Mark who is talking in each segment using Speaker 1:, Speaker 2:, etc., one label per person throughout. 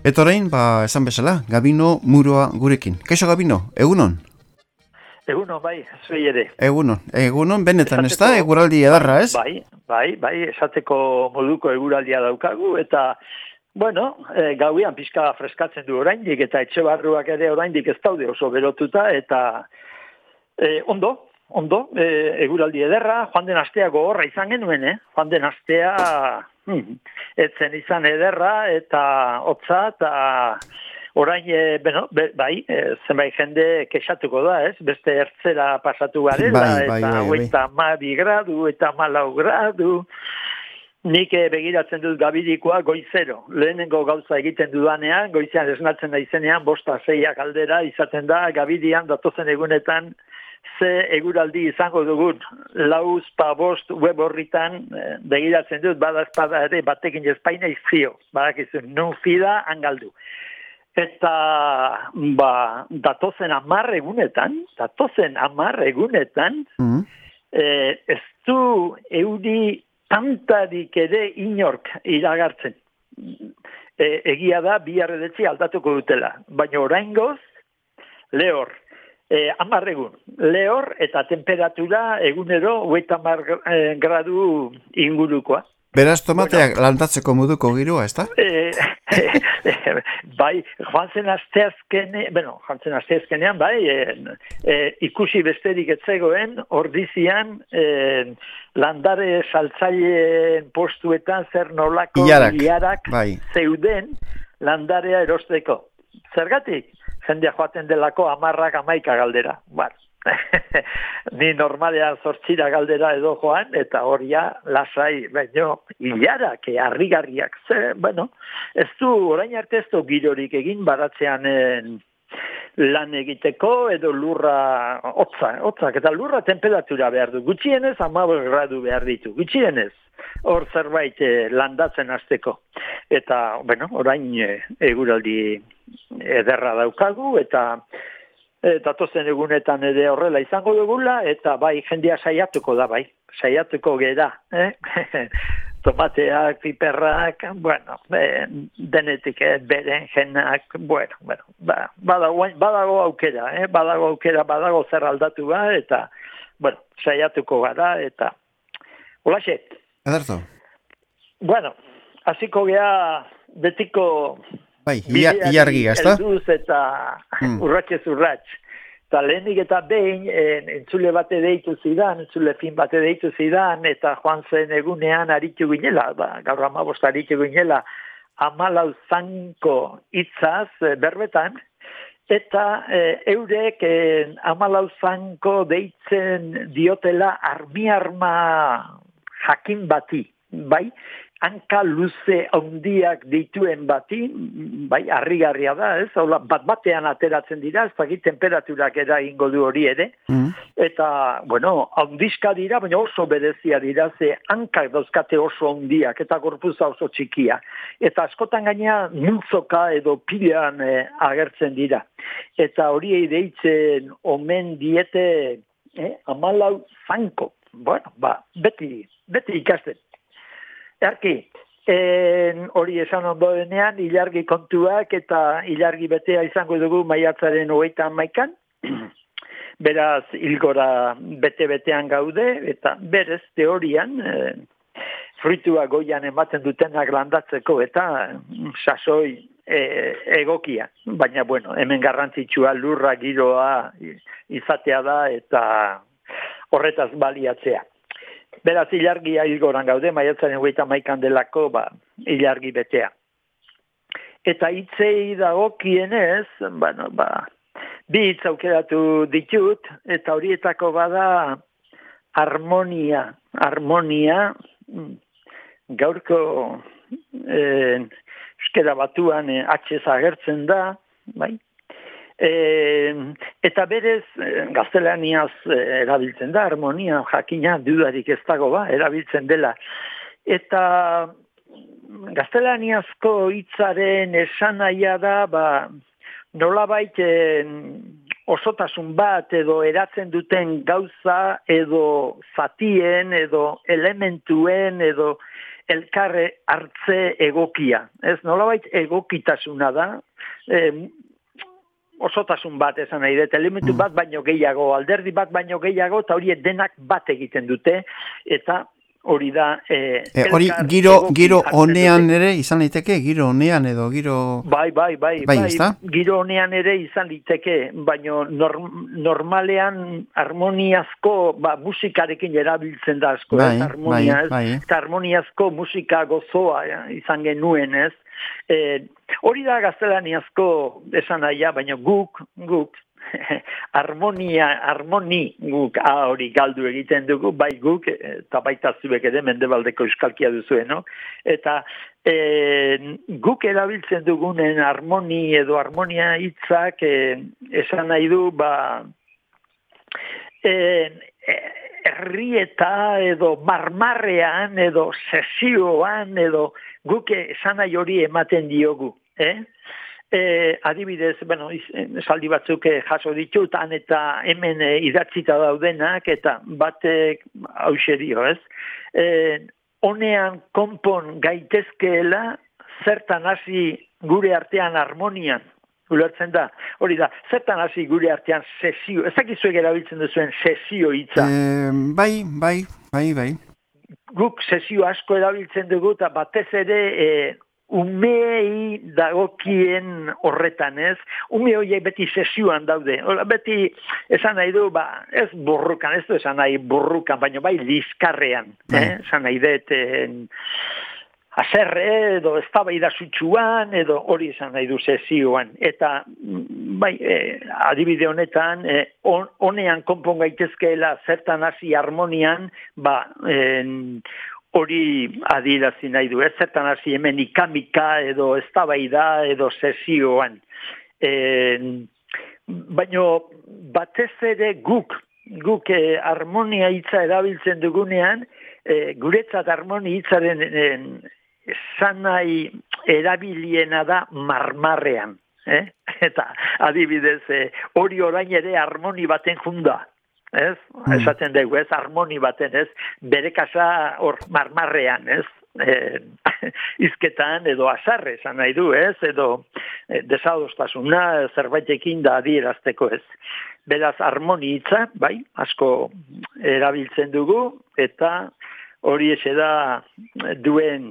Speaker 1: Eta orain, esan bezala, Gabino Muroa gurekin. Kaixo Gabino, egunon?
Speaker 2: Egunon, bai, zuei ere.
Speaker 1: Egunon, benetan ez da, eguraldi edarra, ez?
Speaker 2: Bai, esateko moduko eguraldia daukagu, eta, bueno, gauean pixka freskatzen du oraindik, eta etxe barruak ere oraindik ez daude oso berotuta, eta ondo, eguraldi ederra, joan den astea gogorra izan genuen, joan den astea etzen izan ederra, eta hotza, eta orain, zenbait jende kexatuko da, ez? Beste ertzera pasatu garela, eta 32 gradu, eta 14 gradu. Nik begiratzen dut Gabirikoa goizero. Lehenengo gauza egiten dudanean, goizean esnatzen da izenean, 5-6 aldera izaten da, Gabirian datozen egunetan ze eguraldi izango dugun. 4-5 web horritan begiratzen dut, bada espada ere batekin espaina izfio. Badakizu, nun fida angaldu. Eta, datozen 10 egunetan, ez du euri tantarik ere inork iragartzen. Egia da, bihar edetzi aldatuko dutela. Baina oraingoz, lehor, 10 egun. Lehor eta temperatura egunero 30 gradu ingurukoa.
Speaker 1: Beraz, tomateak lantatzeko moduko giroa, ez da?
Speaker 2: Bai, joan zen asteazkenean, ikusi besterik etzegoen, ordizian, landare saltzaileen postuetan zer nolako ilarak zeuden landarea erosteko. Zergatik? Jendea joaten delako 10-11 galdera. Ni normalean 8 galdera edo joan, eta horia lasai, baino, hilarak, harrigarriak. Ez du, orain arte ez du girorik egin baratzean lan egiteko, edo lurra hotzak, eta lurra temperatura behar du. Gutxienez 15 gradu behar ditu, gutxienez. Hor zerbait landatzen hasteko. Eta, orain eguraldi ederra daukagu, eta datozen egunetan ere horrela izango dugula, eta bai, jendea saiatuko gera, tomateak, piperrak, denetik, berenjenak, badago aukera, badago zer aldatu eta, saiatuko gara, eta, holaxe.
Speaker 1: Adarto.
Speaker 2: Hasiko gea betiko
Speaker 1: ilargi, ezta?
Speaker 2: Elduz eta urratxez urratx. Eta lehenik eta behin, entzule bate deitu zidan, entzule fin bate deitu zidan, eta joan zen egunean aritu ginela, gaur 15 aritu ginela, 14 zanko hitzaz berbetan, eta eurek 14 zanko deitzen diotela armi-arma jakin bati, bai? Hanka luze handiak dituen bati, harrigarria da, ez? Hola, bat-batean ateratzen dira, ez dakit temperaturak eragingo du hori ere. Eta, handizka dira, baina oso berezia dira, ze hankak dauzkate oso handiak, eta gorpuza oso txikia. Eta askotan gaina multzoka edo pilean agertzen dira. Eta horiei deitzen omen diete 14 zanko. Beti ikasten. Erki, hori esan ondo denean, ilargi kontuak eta ilargi betea izango dugu maiatzaren 31an. Beraz, hilgora bete-betean gaude, eta berez teorian, fruitua goian ematen dutenak landatzeko, eta sasoi egokia. Baina, hemen garrantzitsua lurra giroa izatea da, eta horretaz baliatzea. Beraz, ilargia hilgoran gaude, maiatzaren 31an delako, ilargi betea. Eta hitzei dagokienez, bi hitz aukeratu ditut, eta horietako bada harmonia. Harmonia, gaurko euskera batuan atxez agertzen da, bai? Eta berez gaztelaniaz erabiltzen da, harmonia, jakina, dudarik ez dago erabiltzen dela. Eta gaztelaniazko hitzaren esanahia da, nolabait osotasun bat edo eratzen duten gauza edo zatien edo elementuen edo elkarre hartze egokia. Ez nolabait egokitasuna da, osotasun bat esan nahi dut, elementu bat baino gehiago, alderdi bat baino gehiago, eta hori denak bat egiten dute, eta hori da...
Speaker 1: hori giro honean ere izan liteke, giro honean edo giro...
Speaker 2: Bai, giro honean ere izan liteke, baino normalean harmoniazko musikarekin erabiltzen da asko, eta harmoniazko musika gozoa izan genuen, ez? Hori da gaztelaniazko esan aia, baina guk harmoni guk hori galdu egiten dugu, bai guk, eta baita zuek ere mendebaldeko euskalkia duzuen, no? Eta guk erabiltzen dugunen harmoni edo harmonia hitzak esan nahi du, herrieta edo marmarrean edo sesioan edo guk esan nahi hori ematen diogu, adibidez, esaldi batzuk jaso ditutan eta hemen idatzita daudenak eta batek hause dio, ez? Honean konpon gaitezkeela zertan hasi gure artean harmonian, ulertzen da, hori da, zertan hasi gure artean sesio, ez dakizuek erabiltzen duzuen sesio hitza?
Speaker 1: Bai.
Speaker 2: Guk sesio asko erabiltzen dugu eta batez ere umeei dagokien horretan, ez? Ume horiek beti sesioan daude. Beti esan nahi du, ez burrukan, ez du esan nahi burrukan, baina bai liskarrean. Esan nahi dut haserre edo eztabaida sutsuan edo hori esan nahi du sesioan. Eta bai, adibide honetan, honean konpon gaitezkeela zertan hasi harmonian, hori adierazi nahi du, ez zertan hasi hemen ikamika edo eztabaida edo sesioan. Baina batez ere guk harmonia hitza erabiltzen dugunean, guretzat harmonia hitzaren esan nahi erabiliena da marmarrean. Eta adibidez, hori orain ere harmoni baten junda. Ez? Esaten dugu, ez? Harmoni baten, ez? Bere kasa hor marmarrean, ez? Izketan edo azarre esan nahi du, ez? Edo desadostasuna zerbaitekin da adierazteko, ez? Beraz, harmoni hitza, bai, asko erabiltzen dugu, eta hori ese da duen,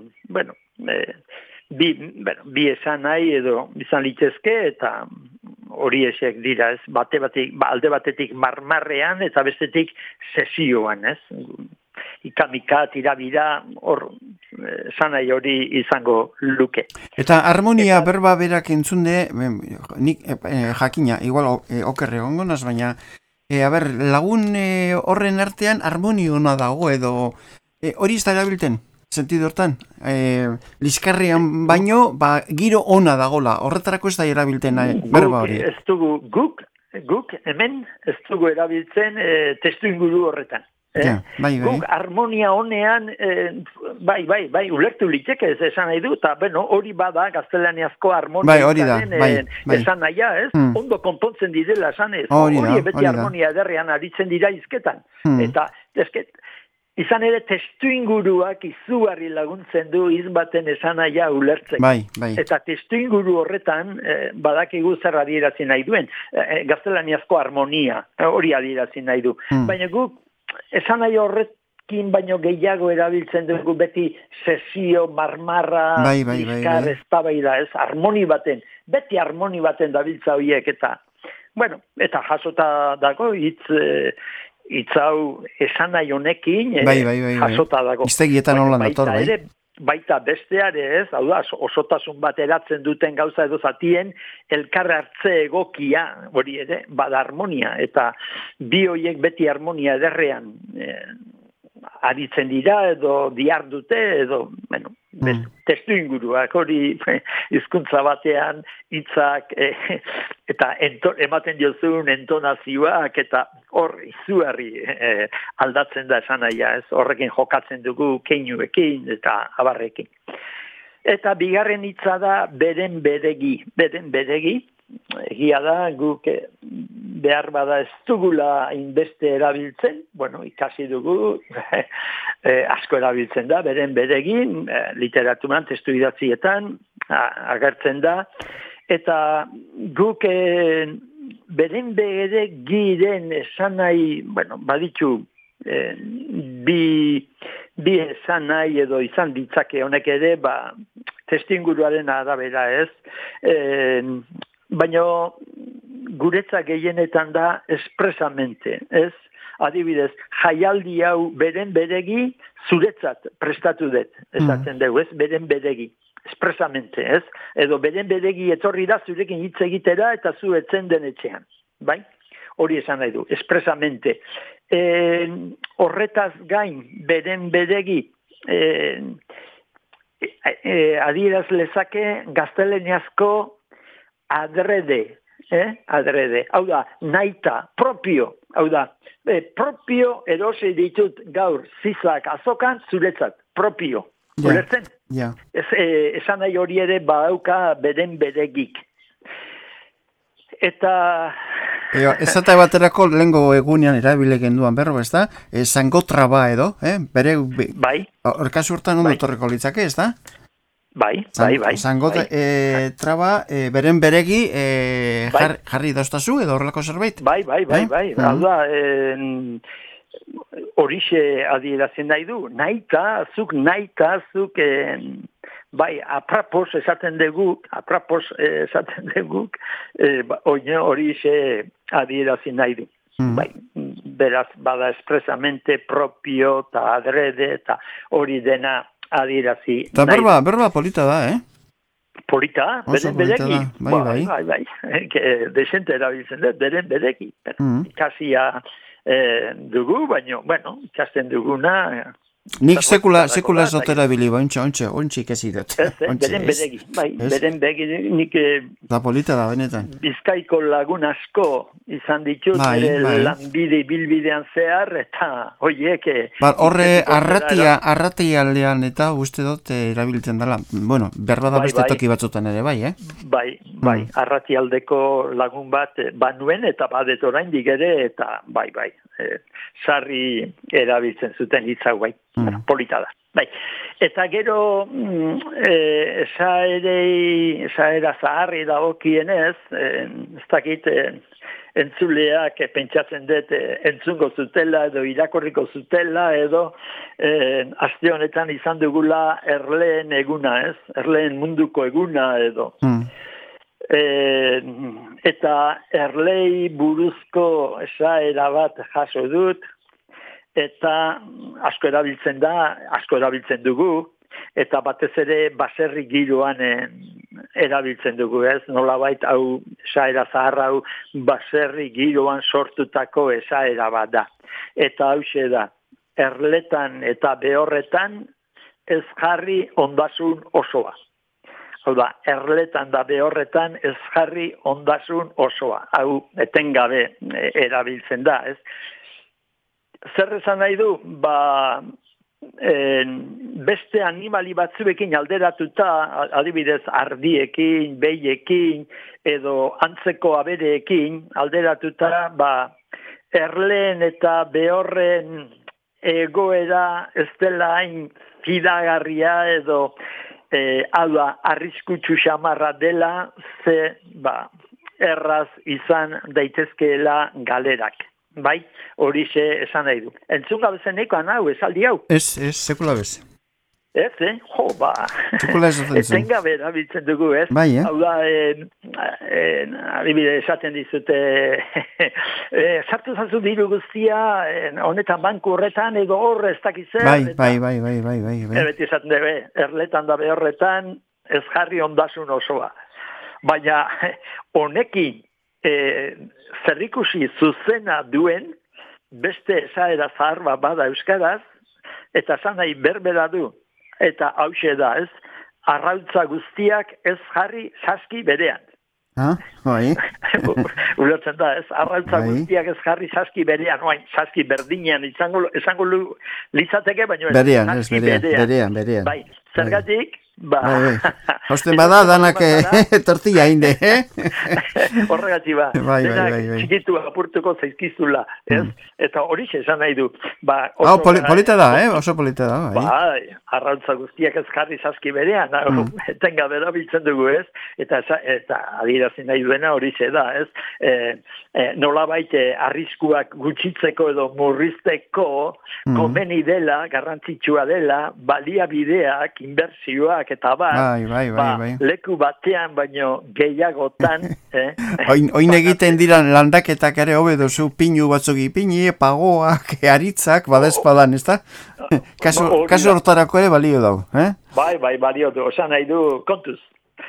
Speaker 2: bi esan nahi edo izan litezke, eta hori esek dira, ez, alde batetik marmarrean eta bestetik sesioan, ez? Ikamika, tirabira, hor, sanai hori izango luke.
Speaker 1: Eta harmonia berba berak entzunde, nik jakina, igual okerre gongonaz, baina, lagun horren artean harmoniona dago edo, hori ez da erabilten? Sentido hortan, liskarrean baino, giro ona dagola, horretarako ez da erabiltzen berba hori.
Speaker 2: Ez dugu, guk hemen ez dugu erabiltzen testu inguru horretan. Guk harmonia honean, bai, ulertu liteke ez esan nahi du, eta hori bada gaztelaniazko harmonia esan nahia, ez? Ondo konpontzen direla esan ez, hori beti harmonia ederrean aritzen dira izketan. Eta, izan ere testu inguruak izugarri laguntzen du izbaten esan nahia ulertzen. Eta testu inguru horretan badakigu zer adierazi nahi duen. Gaztelaniazko harmonia hori adierazi nahi du. Baina guk esan nahi horrekin baino gehiago erabiltzen dugu beti sesio, marmarra, bizkar, eztabaida, ez? Harmoni baten, beti harmoni baten dabiltza horiek eta, eta jasota dago hitz hau esan nahi honekin, jasota dago.
Speaker 1: Iztegietan holan dator, bai?
Speaker 2: Baita besteare ez, hau da, osotasun bat eratzen duten gauza edo zatien, elkar hartze egokia, hori ere, bada harmonia, eta bi horiek beti harmonia ederrean aritzen dira, edo diardute, edo, testu inguruak, hori hizkuntza batean, hitzak, eta ematen diozun entonazioak, eta hor izugarri aldatzen da esan nahi, ez? Horrekin jokatzen dugu keinuekin eta abarrekin. Eta bigarren hitza da beren beregi. Egia da guk behar bada ez dugula inbeste erabiltzen, bueno, ikasi dugu, asko erabiltzen da, beren beregin, literaturan, testu idatzietan, agertzen da, eta guk beren beregiren esan nahi, bueno, baditu, bi esan nahi edo izan ditzake honek ere, testinguruaren arabera ez, baina guretzak gehienetan da espresamente, ez? Adibidez, jaialdi hau beren beregi zuretzat prestatu dut, esaten dugu, ez? Beren beregi, espresamente, ez? Edo beren beregi etorri da zurekin hitz egitera eta zu etzen den etxean, bai? Hori esan nahi du, espresamente. Horretaz gain, beren beregi, adieraz lezake gaztelaniazko adrede, adrede, hau da, naita, propio, hau da, propio erosi ditut gaur zizak azokan zuretzat, propio, ulertzen? Esan nahi hori ere badauka beren beregik. Eta...
Speaker 1: Ezata baterako lehengo egunean erabile genduan berro, ez da? Zango traba edo, bere...
Speaker 2: Bai.
Speaker 1: Orkazu urtan ondo torreko litzake, ez da?
Speaker 2: Bai.
Speaker 1: Zango traba, beren beregi jarri dauztazu edo horrelako zerbait?
Speaker 2: Bai. Hau da, horixe adierazien nahi du. Naita, zuk, bai, aprapos esaten deguk, horixe adierazien nahi du. Bai, beraz, bada espresamente propio eta adrede eta hori dena adierazi.
Speaker 1: Eta berba polita da,
Speaker 2: Polita, beren bereki. Bai. Desente erabiltzen dut, beren bereki. Ikasia dugu, baina, bueno, ikasten duguna...
Speaker 1: Nik sekula ez dut erabili, ontsi ikasi dut.
Speaker 2: Beren beregi, bai, beren beregi, nik...
Speaker 1: Da polita da, benetan.
Speaker 2: Bizkaiko lagun asko izan ditut, lanbide bilbidean zehar, eta hoiek...
Speaker 1: Horre arratia aldean eta uste dut erabiltzen dela. Bueno, berba da beste toki batzutan ere, bai,
Speaker 2: Bai, arrati aldeko lagun bat banuen eta badet oraindik ere, eta bai. Sarri erabiltzen zuten hitzak, bai. Polita da. Bai. Eta gero esaera zaharri dagokienez, ez dakit entzuleak pentsatzen dut entzungo zutela edo irakorriko zutela edo aste honetan izan dugula erleen eguna, ez? Erleen munduko eguna edo. Eta erlei buruzko esaera bat jaso dut, eta asko erabiltzen dugu, eta batez ere baserri giroan erabiltzen dugu, ez? Nolabait hau esaera zahar hau baserri giroan sortutako esaera bat da. Eta hauxe da, erletan eta behorretan ez jarri ondasun osoa. Hau da, erletan da behorretan ez jarri ondasun osoa. Hau etengabe erabiltzen da, ez? Zer esan nahi du? Beste animali batzuekin alderatuta, adibidez ardiekin, behiekin, edo antzeko abereekin alderatuta, erleen eta behorren egoera ez dela hain fidagarria edo hau da, arriskutsu xamarra dela, erraz izan daitezkeela galerak. Bai, horixe esan nahi du. Entzun gabezeneko hau, esaldi hau?
Speaker 1: Ez, sekula bez.
Speaker 2: Ez,
Speaker 1: Sekula ez dut entzun.
Speaker 2: Etengabe erabiltzen dugu, ez?
Speaker 1: Bai,
Speaker 2: Hau da, adibide esaten dizute, sartu zazu diru guztia, honetan banku horretan, edo horre ez dakizzer.
Speaker 1: Bai.
Speaker 2: Beti esaten dugu, erletan da behorretan, ez jarri ondasun osoa. Baina, honekin, zerrikusi zuzena duen, beste esaera zahar bat bada euskaraz, eta esan nahi berbera du, eta hauxe da, ez? Arrautza guztiak ez jarri saski berean.
Speaker 1: Bai.
Speaker 2: Ulertzen da, ez? Arrautza guztiak ez jarri saski berean, saski berdinean, esango litzateke, baina
Speaker 1: berean.
Speaker 2: Bai, zergatik,
Speaker 1: Bai. Hausten bada, danak tortilla inde,
Speaker 2: Horregatik ba.
Speaker 1: Bai.
Speaker 2: Txikitu apurtuko zaizkizula, ez? Eta hori esan nahi du.
Speaker 1: Polita da, oso polita da.
Speaker 2: Bai, arrautza guztiak ez jarri saski berean, etenga berabiltzen dugu, ez? Eta adirazi nahi duena hori da, ez? Nolabait arriskuak gutxitzeko edo murrizteko komeni dela, garrantzitsua dela, baliabideak, inbertsioak eta
Speaker 1: bai.
Speaker 2: Leku batean baino gehiagotan.
Speaker 1: Oin egiten dira landaketak ere hobe duzu pinu batzuk ipini, pagoak, aritzak, badezpadan, ez da? Kasu hortarako ere balio dago,
Speaker 2: Bai, balio du. Osan nahi du, kontuz.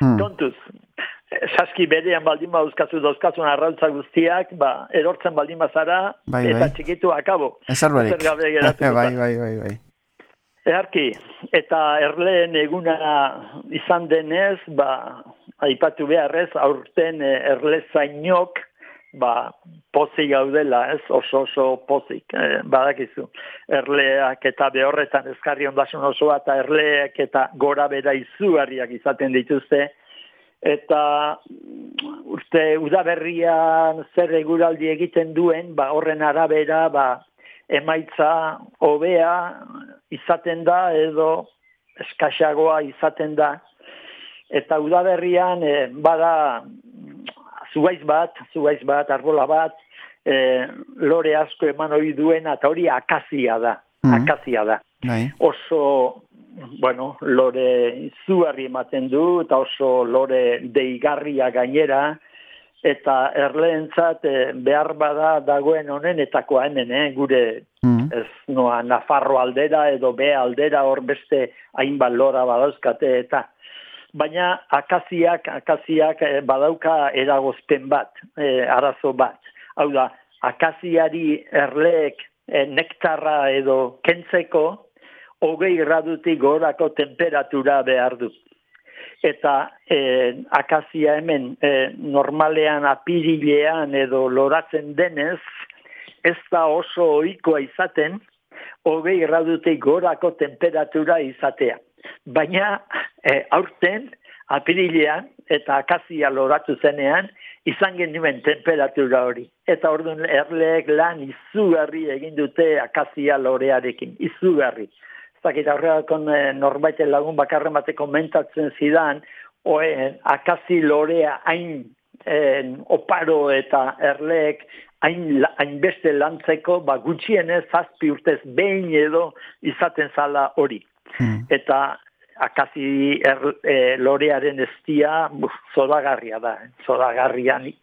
Speaker 2: Saski berean baldin dauzkazun arrautza guztiak, erortzen baldin bazara, eta txikitu akabo.
Speaker 1: Ezar barik. Bai.
Speaker 2: Eharki, eta erleen eguna izan denez, aipatu beharrez, aurten erle zainok, pozik gaudela, ez, oso pozik, badakizu. Erleak eta behorretan ezkarri ondasun osoa, eta erleak eta gora bera izugarriak izaten dituzte, eta uste udaberrian zer eguraldi egiten duen, horren arabera, emaitza hobea izaten da edo eskaxagoa izaten da. Eta udaberrian bada zuhaiz bat, arbola bat, lore asko eman hori duena, eta hori akazia da. Oso, lore izugarri ematen du, eta oso lore deigarria gainera, eta erleentzat behar bada dagoen honenetakoa hemen, gure ez noa Nafarro aldera edo B aldera hor beste hainbat lora badauzkate eta baina akaziak badauka eragozpen bat, arazo bat. Hau da, akaziari erleek nektarra edo kentzeko 20 gradutik gorako temperatura behar du. Eta akazia hemen normalean apirilean edo loratzen denez, ez da oso ohikoa izaten 20 gradutik gorako temperatura izatea. Baina aurten apirilean eta akazia loratu zenean izan genuen temperatura hori. Eta orduan erleek lan izugarri egin dute akazia lorearekin, izugarri. Zakita horreakon norbaiten lagun bakarren bate komentatzen zidan, akazi lorea hain oparo eta erleek hainbeste lantzeko, gutxienez 7 urtez behin edo izaten zala hori. Eta akazi lorearen estia zodagarria da, zodagarria nik,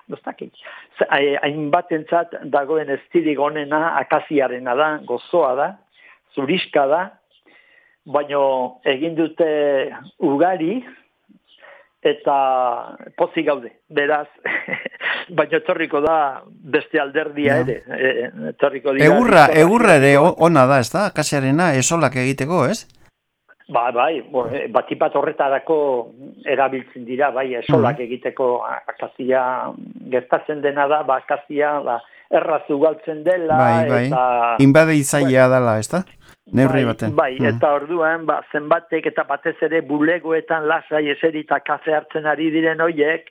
Speaker 2: hainbatentzat dagoen estirik onena akaziarena da, gozoa da, zuriska da, baina egin dute ugari eta pozik gaude, beraz, baina etorriko da beste alderdia ere.
Speaker 1: Egurra ere ona da, ez da, akasiarena esolak egiteko, ez?
Speaker 2: Bai, batipat horretarako erabiltzen dira, esolak egiteko akazia gertatzen dena da, akazia erraz ugaltzen dela.
Speaker 1: Bai, inbade izaia dela, ez da? Neurri baten.
Speaker 2: Bai, eta orduan, zenbatek eta batez ere bulegoetan lasai eserita kafe hartzen ari diren hoiek,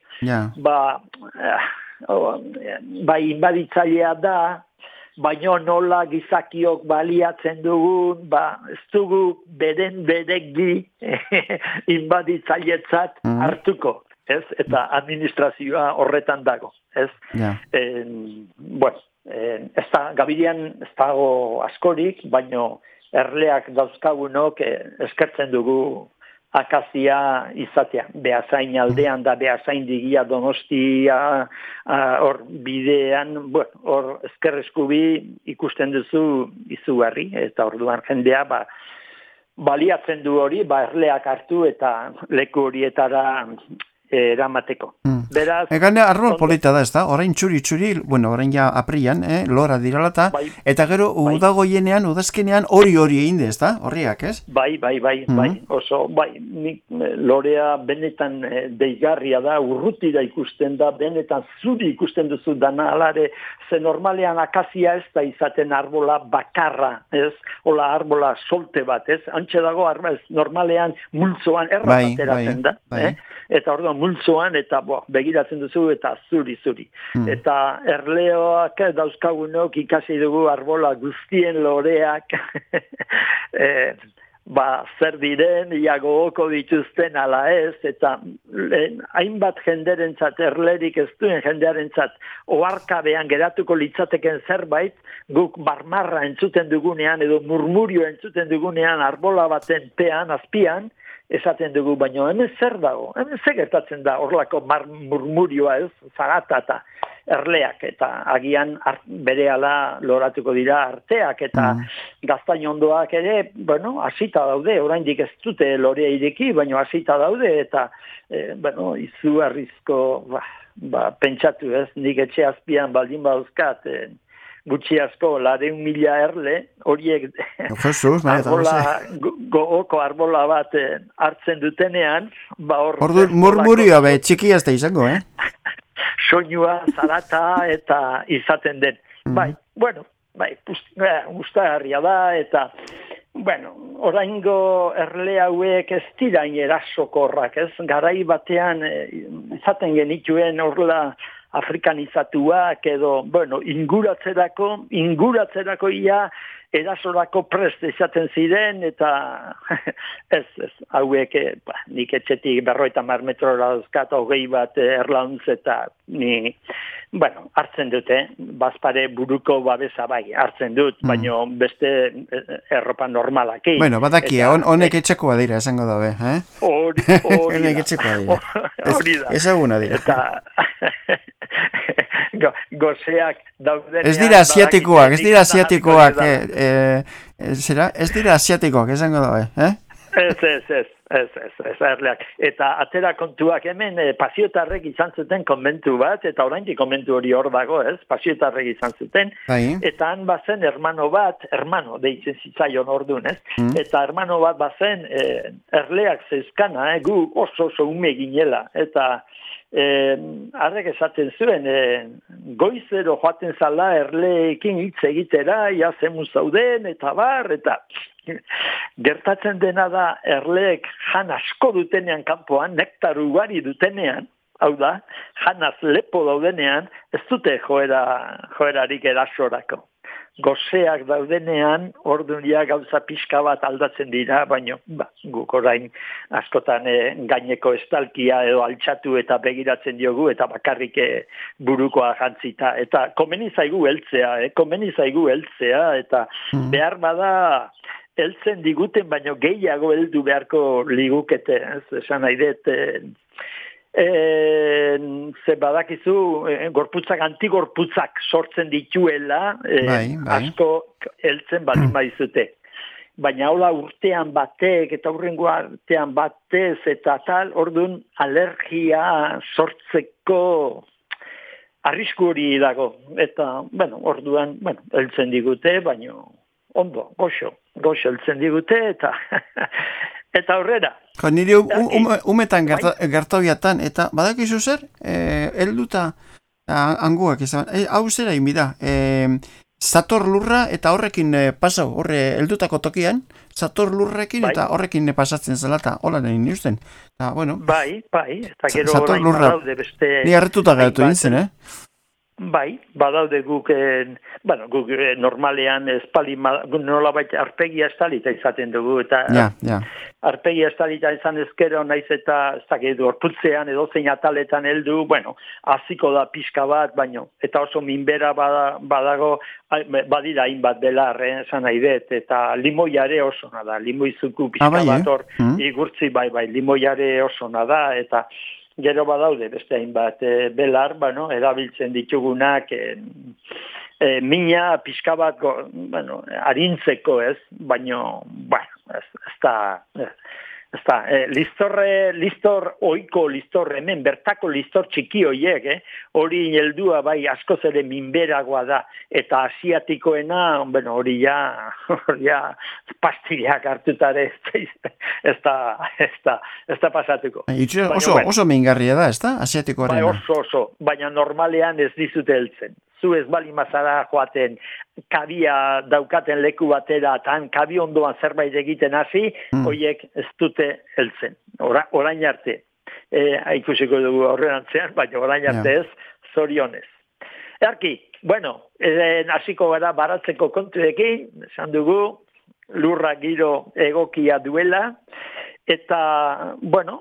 Speaker 2: inbaditzailea da, baina nola gizakiok baliatzen dugun, ez dugu bedegi inbaditzailetzat hartuko, ez? Eta administrazioa horretan dago, ez? Ez da, Gabidian ez dago askorik, baina erleak dauzkagunok eskertzen dugu akazia izatea. Beasain aldean da, Beasain digia Donostia hor bidean, hor eskerreskubi ikusten duzu izugarri, eta orduan jendea baliatzen du hori, erleak hartu eta leku horietara eramateko. Beraz,
Speaker 1: Egane arbol polita da, ez da? Orain txuri, bueno, orain ja aprilan, lora diralata, eta gero udagoienean, udazkenean hori egin ez da? Horriak, ez?
Speaker 2: Bai, oso, nik lorea benetan deigarria da, urruti da ikusten da, benetan zuri ikusten duzu dana, alare, ze normalean akazia ez da izaten arbola bakarra, ez? Ola arbola solte bat, ez? Antxe dago, normalean multzoan errapateratzen da, eta orduan multzoan, eta begiratzen duzu, eta zuri. Eta erleoak dauzkagunok ikasi dugu arbola guztien loreak, zer diren, gogoko dituzten ala ez, eta hainbat jenderentzat, erlerik ez duen jendearentzat, oarkabean geratuko litzateken zerbait, guk barmarra entzuten dugunean, edo murmurio entzuten dugunean, arbola baten pean, azpian, esaten dugu, baino hemen zer dago, hemen zer gertatzen da, horlako murmurioa ez, zarata eta erleak, eta agian berehala loratuko dira arteak, eta gaztainondoak ere, hasita daude, oraindik ez dute lorea ireki, baino hasita daude, eta, izugarrizko, pentsatu ez, nik etxe azpian baldin bauzkat, gutxi asko, 200.000 erle, horiek gogoko arbola bat hartzen dutenean,
Speaker 1: Orduan murmurioa txiki azte izango,
Speaker 2: soinua, zarata eta izaten den. Gustagarria da, eta, oraingo erle hauek ez dirain erasokorrak, ez? Garai batean, izaten genituen horrela, afrikanizatuak edo, inguratzerako ia erasorako prest izaten ziren, eta ez, hauek, nik etxetik 50 metrora dauzkat, 20 bat erlauntz, eta hartzen dute, bazpare buruko babesa hartzen dut, baino beste erropa normalak.
Speaker 1: Badaki, honek etxekoa dira, esango dabe, Honek etxekoa dira.
Speaker 2: Hori da.
Speaker 1: Ezaguna dira.
Speaker 2: Eta gozeak daudenean...
Speaker 1: Ez dira asiatikoak, ez dira asiatikoak, esango dabe,
Speaker 2: Ez, erleak. Eta atera kontuak hemen pasiotarrek izan zuten konbentu bat, eta oraindik konbentu hori hor dago, ez? Pasiotarrek izan zuten, eta han bazen hermano deitzen zitzaion ordun, ez? Eta hermano bat bazen erleak zeuzkana, gu oso ume ginela, eta harrek esaten zuen, goizero joaten zala erleekin hitz egitera, zemu zauden, eta eta gertatzen dena da erleek jan asko dutenean kanpoan, nektar ugari dutenean, hau da, janaz lepo daudenean, ez dute joerarik erasorako. Gozeak daudenean, orduan gauza pixka bat aldatzen dira, baina guk orain askotan gaineko estalkia edo altxatu eta begiratzen diogu, eta bakarrik burukoa jantzita. Eta komeni zaigu heltzea, eta behar bada heltzen diguten, baino gehiago heldu beharko ligukete, esan nahi dut, ze badakizu, antigorputzak sortzen dituela, asko heltzen baldin baizute. Baina hola urtean batek, eta hurrengo urtean batez, eta tal, orduan alergia sortzeko arrisku hori dago. Eta, orduan, heltzen digute, baina ondo, goxo heltzen digute, eta horrela.
Speaker 1: Nire umetan gertabiatan, eta badakizu zer, helduta anguak izan, hau zera inbida, zator lurra eta horrekin pasau, horre heldutako tokian, zator lurrekin eta horrekin pasatzen zela, eta hola nahi niuzten.
Speaker 2: Bai, eta gero orain badaude beste...
Speaker 1: Ni harretuta gertu nintzen,
Speaker 2: Bai, badaude guk normalean espali nolabait arpegia estalita izaten dugu, eta arpegia estalita izan ezkero naiz eta ez dakit horputzean edo zein ataletan heldu, hasiko da pixka bat, eta oso minbera badago, badira hainbat belar, esan nahi dut, eta limoiare oso nada, limoizuku pixka bat hor, igurtzi bai, limoiare oso nada, eta gero badaude beste hainbat belar, erabiltzen ditugunak mina pixka bat arintzeko ez, baino ez da listor oiko listor hemen, bertako listor txiki hoiek, hori heldua bai askoz ere minberagoa da, eta asiatikoena, bueno, hori ja pastillak hartutare ez da pasatuko.
Speaker 1: Oso mingarria da, ez da, asiatikoarena?
Speaker 2: Bai, oso, baina normalean ez dizute heltzen. Zu ez bali mazara joaten kabia daukaten leku batera, tan kabi ondoan zerbait egiten hasi, horiek ez dute heltzen. Orain arte. Ikusiko dugu horrenantzean, baina orain arte ez, zorionez. Erki, bueno, hasiko gara baratzeko kontuekin, esan dugu, lurra giro egokia duela, eta, bueno,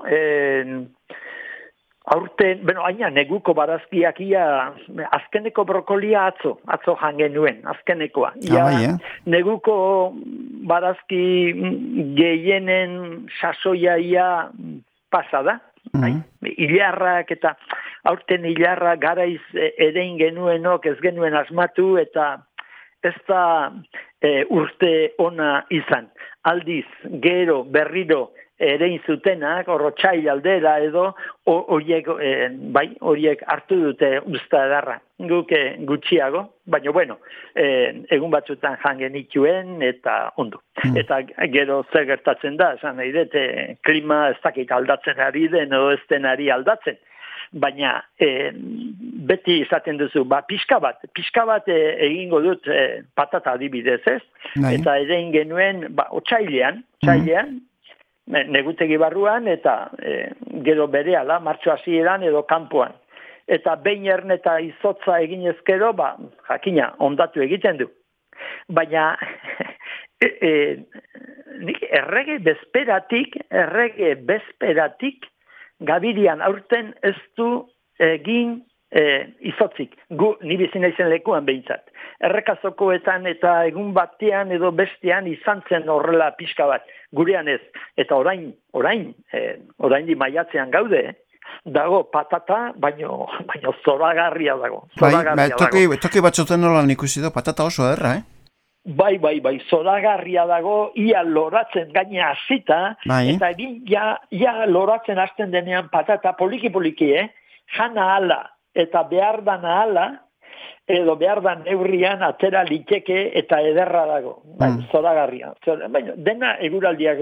Speaker 2: aurten, aina neguko barazkiak azkeneko brokolia atzo jangen nuen, azkenekoa. Neguko barazki gehienen sasoia pasada, hilarrak eta aurten hilarra garaiz erein genuenok ez genuen asmatu eta ez da urte ona izan. Aldiz, gero, berriro, erein zutenak, orrotxail aldera edo, horiek hartu dute usta edarra. Guk gutxiago, baina bueno, egun batzutan jangen ituen eta ondo. Eta gero zer gertatzen da, esan nahi dut, klima ez dakit aldatzen ari den edo ez den ari aldatzen. Baina beti izaten duzu, pixka bat egingo dut patata adibidez, ez? Eta erein genuen, otsailean, negutegi barruan eta gero berehala, martxo hasieran edo kanpoan. Eta behin erne eta izotza egin ezkero, jakina, ondatu egiten du. Baina errege bezperatik Gabirian aurten ez du egin izotzik. Ni bizi naizen lekuan behintzat. Errekazokoetan eta egun batean edo bestean izan zen horrela pixka bat. Gurean ez. Eta orain di maiatzean gaude, dago patata, baino zoragarria dago.
Speaker 1: Toki batzuten nolan ikusi do, patata oso erra,
Speaker 2: Bai, zoragarria dago, ia loratzen gaina hasita, eta egin ja loratzen hasten denean patata poliki, jana ala, eta behar dana ala, edo behar da neurrian atera liteke eta ederra dago. Zoragarria. Baina, dena eguraldiak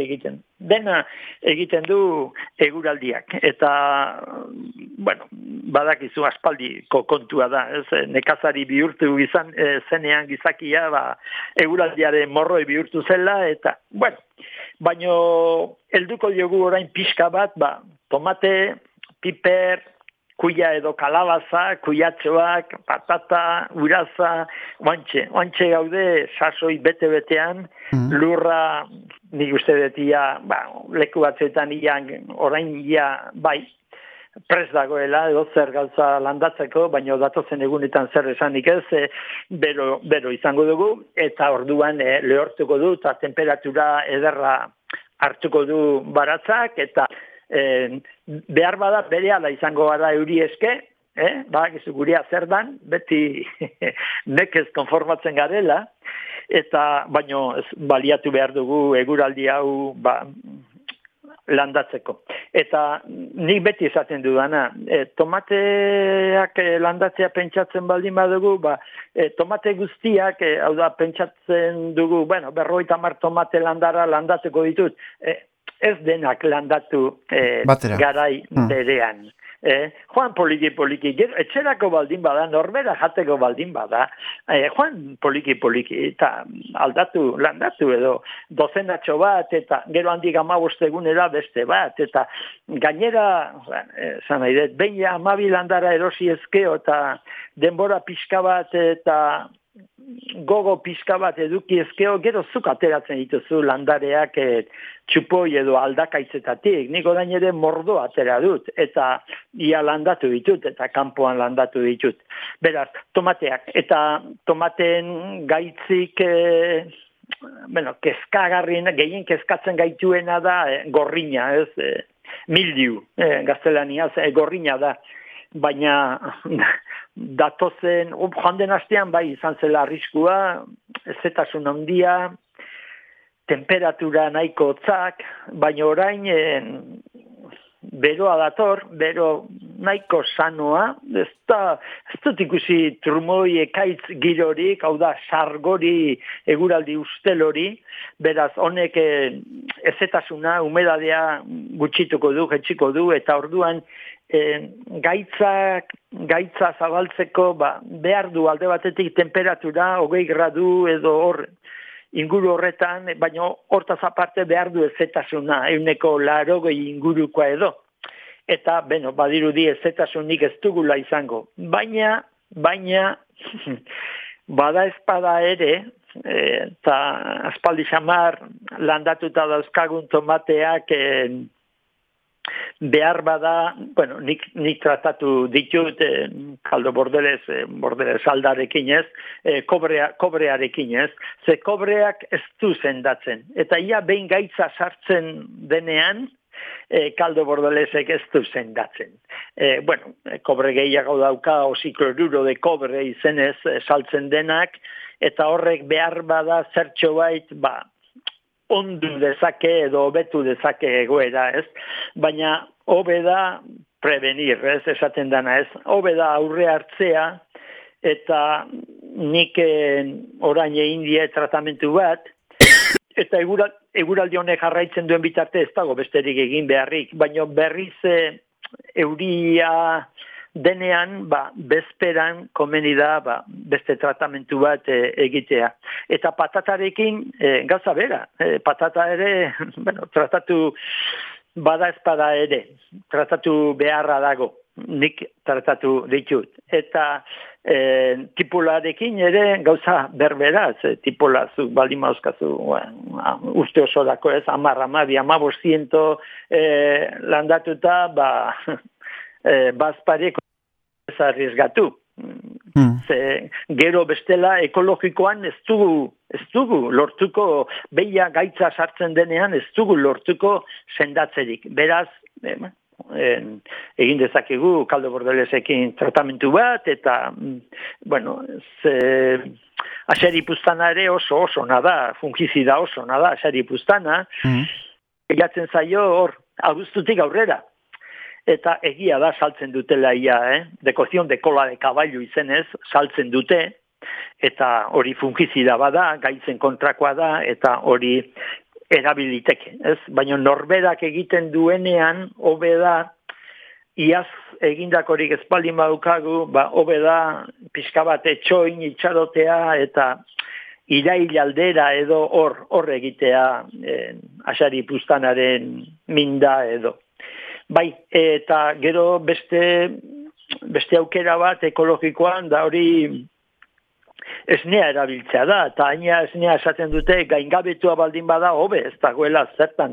Speaker 2: egiten du eguraldiak. Eta, bueno, badakizu aspaldiko kontua da. Nekazari bihurtu zenean gizakia, eguraldiaren morroi bihurtu zela, eta, bueno, baina helduko diogu orain pixka bat, tomate, piper, kuia edo kalabaza, kuiatxoak, patata, uraza, oantxe gaude, sasoi bete-betean, lurra, nik uste detia, leku batzuetan orain bai, prest dagoela, edo zer gauza landatzeko, baina datozen egunetan zer esanik ez, bero izango dugu, eta orduan lehortuko du, eta temperatura ederra hartuko du baratzak, eta behar bada berehala izango gara euri eske, gurea zer dan, beti nekez konformatzen garela, eta baino baliatu behar dugu eguraldi hau landatzeko. Eta nik beti esaten dudana, tomateak landatzea pentsatzen baldin badugu, tomate guztiak, hau da pentsatzen dugu, 50 tomate landatzeko ditut, ez denak landatu garai berean. Joan poliki, etxerako baldin bada, norbera jateko baldin bada, joan poliki, eta landatu edo dozenatxo bat, eta gero handik 15 egunera beste bat, eta gainera, zan nahi dut, behin 12 landara erosi ezkeo, eta denbora pixka bat, eta gogo pixka bat eduki ezkeo, gero zuk ateratzen dituzu landareak txupoi edo aldakaitzetatik. Nik orain ere mordo atera dut, eta ia landatu ditut, eta kanpoan landatu ditut. Beraz, tomateak, eta tomaten gaitzik, kezkagarrien, gehien kezkatzen gaituena da gorrina, mildiu, gaztelaniaz, gorrina da. Baina datozen, joan den astean bai izan zela arriskua, zetasun handia, temperatura nahiko hotzak, baina orain beroa dator, bero nahiko sanoa, ez dut ikusi trumoi ekaitz girorik, hau da, sargori eguraldi ustel hori, beraz, honek ezetasuna, humedadea gutxituko du, jetxiko du, eta orduan gaitza zabaltzeko behar du alde batetik temperatura 20 gradu edo hor inguru horretan, baina hortaz aparte behar du ezetasuna, 180 ingurukoa edo. Eta, badirudi ezetasunik ez dugula izango. Baina, bada espada ere, eta aspaldi xamar landatuta dauzkagun tomateak behar bada, nik tratatu ditut kaldo bordelez aldarekin ez, kobrearekin ez, ze kobreak ez du sendatzen. Eta ia behin gaitza sartzen denean, kaldo bordelezek ez du sendatzen. Kobre gehiago dauka, osikloruro de kobre izenez saltzen denak, eta horrek behar bada zertxo bait, ondu dezake edo hobetu dezake egoera, ez? Baina hobe da prevenir, ez? Esaten dana, ez? Hobe da aurre hartzea, eta nik orain egin die tratamentu bat, eta eguraldi honek jarraitzen duen bitarte ez dago besterik egin beharrik, baina berriz euria denean, bezperan komeni da, beste tratamentu bat egitea. Eta patatarekin, gauza bera, patata ere, tratatu bada espada ere, tratatu beharra dago, nik tratatu ditut. Eta tipularekin ere gauza berberaz, tipula zu baldin mauzkazu, uste oso dako ez, 10-15% landatuta, bazpareko ez arriesgatu. Gero bestela ekologikoan ez dugu lortuko, behia gaitza sartzen denean ez dugu lortuko sendatzerik. Beraz, egin dezakegu kaldo bordelezekin tratamentu bat, eta, aseripustana ere oso nada, fungizida oso nada, aseripustana, egatzen zaio hor, abuztutik aurrera. Eta egia da saltzen dutela ia, dekozion de cola de caballo izenez saltzen dute, eta hori fungizida bada, gaitzen kontrakoa da, eta hori erabiliteke, ez? Baina norberak egiten duenean, hobe da, iaz egindakorik ezpaldin badukagu, hobe da, pixka bat etxoin, itxarotea, eta irail aldera edo hor egitea asari pustanaren minda edo. Bai, eta gero beste aukera bat ekologikoan da hori esnea erabiltzea da, eta haina esnea esaten dute gaingabetua baldin bada hobe, ez dagoela zertan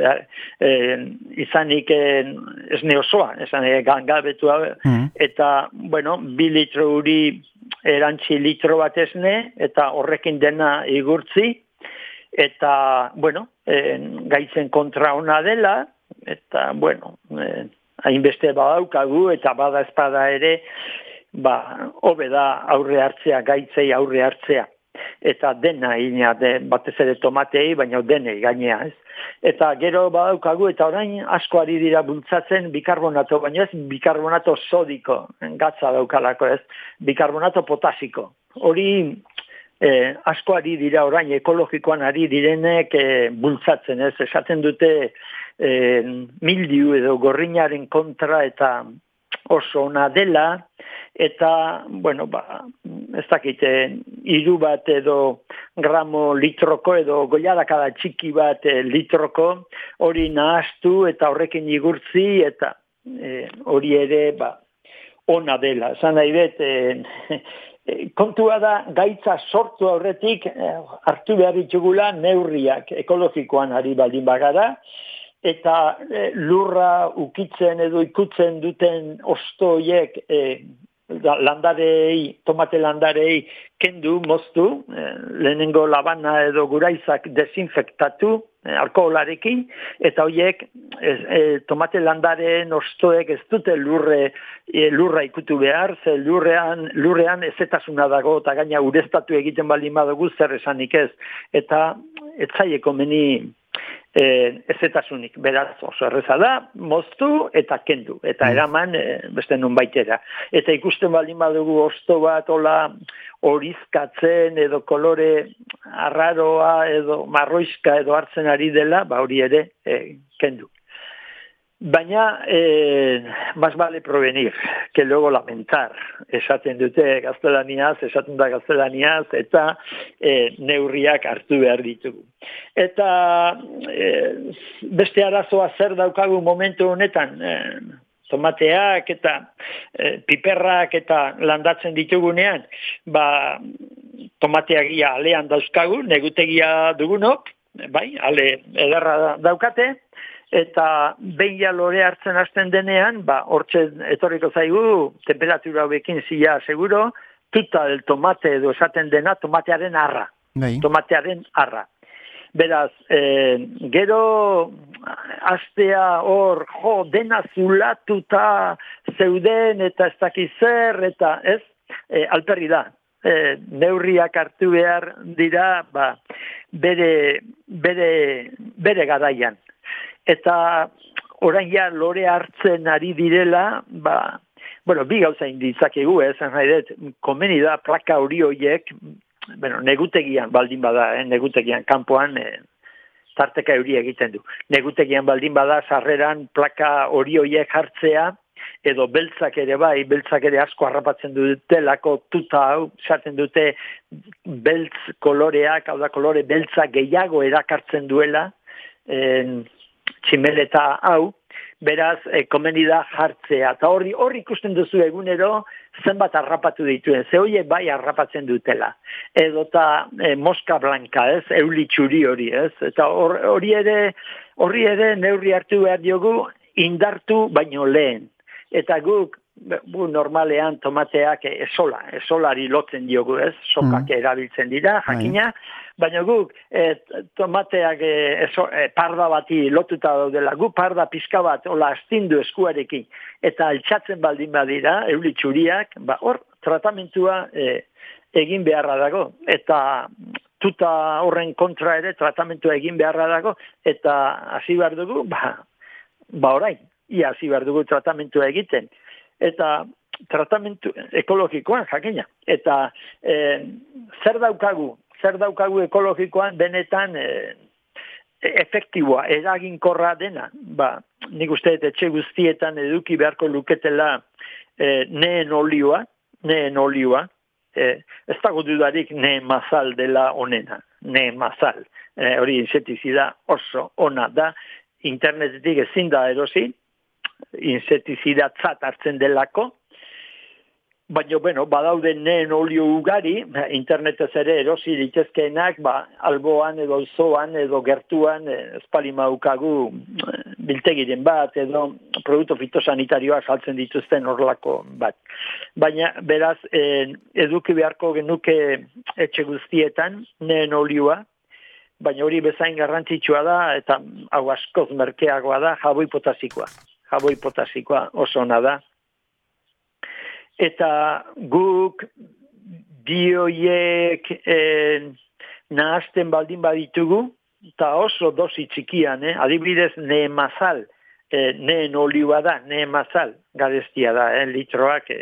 Speaker 2: izanik esne osoa, gaingabetua, eta, 2 litro uri erantzi litro bat esne, eta horrekin dena igurtzi, eta, gaitzen kontra ona dela, eta, hainbeste badaukagu, eta bada espada ere, hobe da aurre hartzea, gaitzei aurre hartzea. Eta dena ina, batez ere tomatei, baina denei gainea, ez? Eta gero badaukagu, eta orain asko ari dira bultzatzen bikarbonato, baina ez bikarbonato sodiko, gatza daukalako, ez? Bikarbonato potasiko. Hori asko ari dira orain ekologikoan ari direnek bultzatzen, ez? Esaten dute mildiu edo gorrinaren kontra eta oso ona dela, eta, ez dakite, 3 bat edo gramo litroko edo goiadakada txiki bat litroko, hori nahaztu eta horrekin igurtzi, eta hori ere, ona dela. Esan nahi bet, kontua da gaitza sortu aurretik hartu behar ditugula neurriak ekologikoan ari baldin bagara, eta lurra ukitzen edo ikutzen duten ostoiek tomate landarei kendu, moztu, lehenengo labana edo guraizak desinfektatu, alkoholarekin, eta horiek tomate landaren ostoek ez dute lurra ikutu behar, ze lurrean ezetasuna dago, eta gaina ureztatu egiten baldin badugu zer esanik ez. Eta etzaile komeni ezetasunik, beraz oso erreza da, moztu eta kendu, eta eraman beste nun baitera. Eta ikusten baldin badugu hosto bat, horizkatzen edo kolore arraroa edo marroizka edo hartzen ari dela, hori ere kendu. Baina, más vale prevenir, que luego lamentar, esaten dute gaztelaniaz, esaten da gaztelaniaz, eta neurriak hartu behar ditugu. Eta beste arazoa zer daukagu momentu honetan, tomateak eta piperrak eta landatzen ditugunean, tomateak ia alean dauzkagu, negutegia dugunok, bai, ale ederra daukate, eta behin lore hartzen hasten denean, hortxe etorriko zaigu, temperatura hauekin zila seguro, tuta del tomate edo esaten dena, tomatearen arra. Tomatearen arra. Beraz, gero astea hor, dena zulatuta zeuden eta ez dakizer, eta ez, alperri da. Neurriak hartu behar dira, bere garaian. Eta orain ja lore hartzen ari direla, bi gauza inditzakegu, esan nahi dut, komeni da plaka hori horiek, negutegian baldin bada, negutegian kanpoan tarteka euri egiten du. Negutegian baldin bada sarreran plaka hori horiek hartzea, edo beltzak ere asko harrapatzen dutelako tuta hau, sartzen dute beltz koloreak, hau da kolore beltza gehiago erakartzen duela, tximeleta hau, beraz, komeni da jartzea. Eta hori ikusten duzu egunero, zenbat harrapatu dituen, ze horiek bai harrapatzen dutela. Edo eta moska blanka, ez, euli txuri hori, ez. Eta horri ere neurri hartu behar diogu, indartu baino lehen. Eta guk, normalean tomateak esolari lotzen diogu, ez, sokak erabiltzen dira, jakina, baina guk tomateak parda bati lotuta daudela, guk parda pizka bat astindu eskuarekin, eta altxatzen baldin badira, euli txuriak, hor tratamentua egin beharra dago, eta tuta horren kontra ere tratamentua egin beharra dago, eta hasi behar dugu, orain, ia hasi behar dugu tratamentua egiten. Eta tratamentu ekologikoan, jakina. Eta zer daukagu ekologikoan benetan efektiboa, eraginkorra dena. Nik uste etxe guztietan eduki beharko luketela neen olioa. Ez dago dudarik neen mazal dela onena. Neen mazal. Hori insektizida oso ona da. Internetetik ezin da erosi. Insektizidatzat hartzen delako, baina, badaude neen olio ugari, internetez ere erosi litezkeenak, alboan edo zoan edo gertuan, espalimaukagu biltegiren bat, edo produktu fitosanitarioa saltzen dituzten horlako bat. Baina, beraz, eduki beharko genuke etxe guztietan, neen olioa, baina hori bezain garrantzitsua da, eta hau askoz merkeagoa da, jaboi potasikoa oso ona da. Eta guk bioiek nahazten baldin baditugu, eta oso dosi txikian, adibidez neemazal, neen olioa da, neemazal, gadestia da, litroak,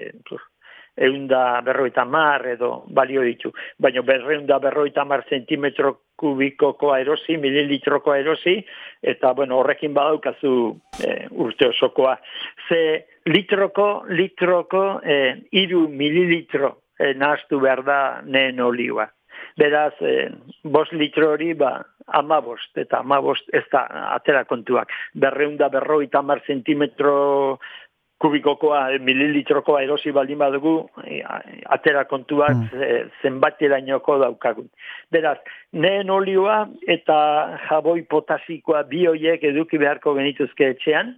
Speaker 2: 150 edo balio ditu. Baina 250 zentimetro kubikokoa erosi, mililitrokoa erosi, eta horrekin badaukazu urte osokoa. Ze litroko 3 mililitro nahaztu behar da neen olioa. Beraz, 5 litro hori 15, eta 15 ez da atera kontuak. 250 zentimetro kubikokoa, mililitrokoa erosi baldin badugu, atera kontuak zenbaterainoko daukagun. Beraz, neen olioa eta jaboi potasikoa bioiek eduki beharko genituzke etxean,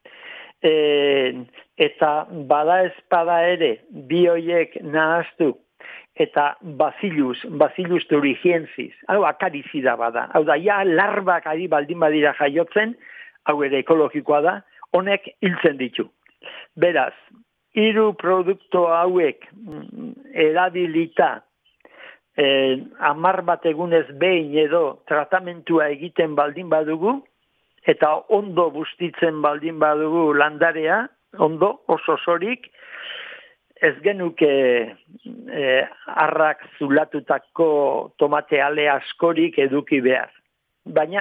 Speaker 2: eta bada espada ere bioiek nahaztu, eta Bacillus thuringiensis, hau akarizida bada, hau da, larbak ari baldin badira jaiotzen, hau ere ekologikoa da, honek hiltzen ditu. Beraz, 3 produktu hauek erabilita 10 bat egunez behin edo tratamentua egiten baldin badugu, eta ondo bustitzen baldin badugu landarea, ondo, oso sorik, ez genuke arrak zulatutako tomate ale askorik eduki behar. Baina,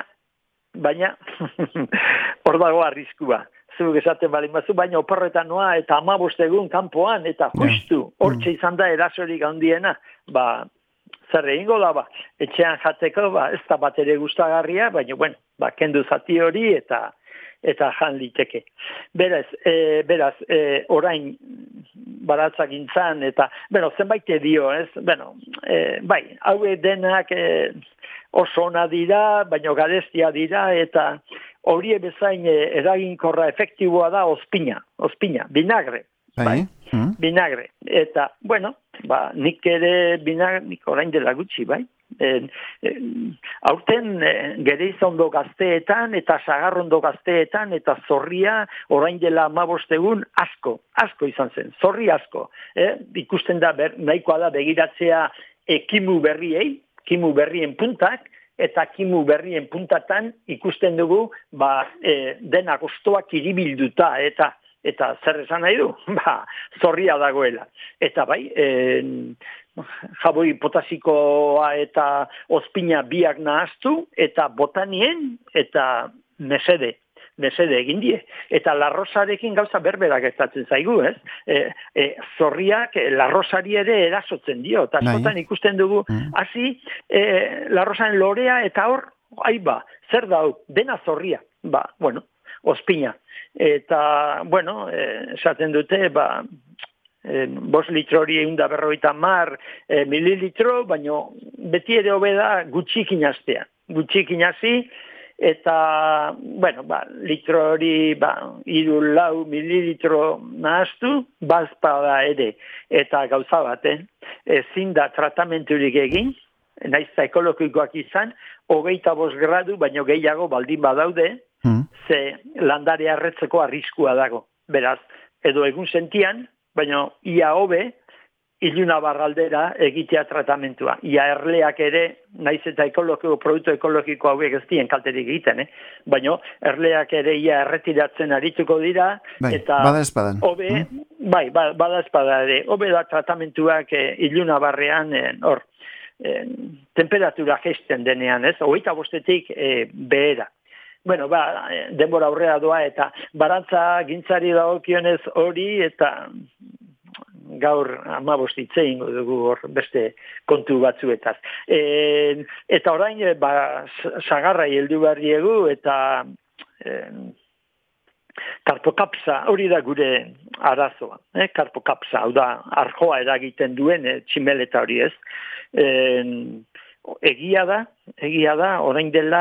Speaker 2: hor dago arriskua. Zuk esaten balin bazu, baina oporretan noa eta 15 egun kanpoan, eta justu, hortxe izan da erasorik handiena, zer egingo da, etxean jateko, ez da bat ere gustagarria, baina, bueno, kendu zati hori eta jan liteke. Beraz, orain baratzak gintzan, eta, zenbait dio, ez? Bai, haue denak oso ona dira, baina garestia dira, eta hori bezain eraginkorra efektiboa da ospina, vinagre. Bai, vinagre. Eta, nik ere vinagre, orain dela gutxi, bai? Aurten Gereizondo gazteetan eta Sagarrondo gazteetan eta zorria orain dela 15 egun asko izan zen, zorri asko. Ikusten da, nahikoa da begiratzea kimu berrien puntak, eta kimu berrien puntatan ikusten dugu denak ostoak iribilduta eta zer esan nahi du? Zorria dagoela. Eta bai, jaboi potasikoa eta ospina biak nahaztu, eta botanien, eta mesede egin die. Eta larrosarekin gauza berberak gertatzen zaigu, ez? Zorriak larrosari ere erasotzen dio, eta askotan ikusten dugu, hasi larrosaren lorea, eta hor, zer da, dena zorria, ospina. Eta, esaten dute, 5 litro hori 150 mililitro, baina beti ere hobeda gutxikin hastea. Gutxikin hasi, eta, litro hori 3-4 mililitro nahaztu, bazpada ere. Eta gauza bat, ezin da tratamenturik egin, naiz eta ekologikoak izan, 25 gradu, baina gehiago baldin badaude, ze landare arretzeko arriskua dago. Beraz, edo egun sentian, baina ia hobe, iluna barraldera egitea tratamentua. Ia erleak ere, naiz eta produktu ekologiko hauek ez dien kalterik egiten, baina erleak ere ia erretiratzen arituko dira, eta hobe, bada espada ere, hobe da tratamentuak iluna barrean, hor, temperatura gesten denean, ez? 25-etik behera. Denbora aurrera doa, eta barantza gintzari dagokionez hori, eta gaur 15 hitzein dugu hor beste kontu batzuetaz. Eta orain, sagarrai heldu behar diegu, eta karpokapsa, hori da gure arazoa. Karpokapsa, hau da, arjoa eragiten duen tximeleta hori, ez? Egia da, orain dela,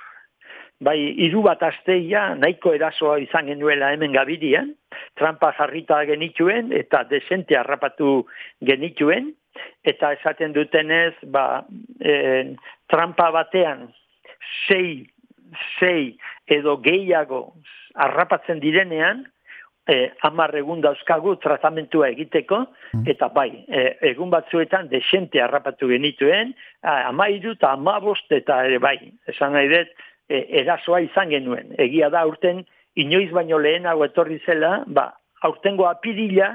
Speaker 2: 3 asteia nahiko erasoa izan genuela hemen Gabirian, trampa jarrita genituen eta desente harrapatu genituen, eta esaten dutenez, trampa batean 6 edo gehiago harrapatzen direnean, 10 egun dauzkagu tratamentua egiteko, eta egun batzuetan desente harrapatu genituen, 13 eta 15 eta ere esan nahi dut, erasoa izan genuen. Egia da, aurten, inoiz baino lehenago etorri zela, aurtengo apirila,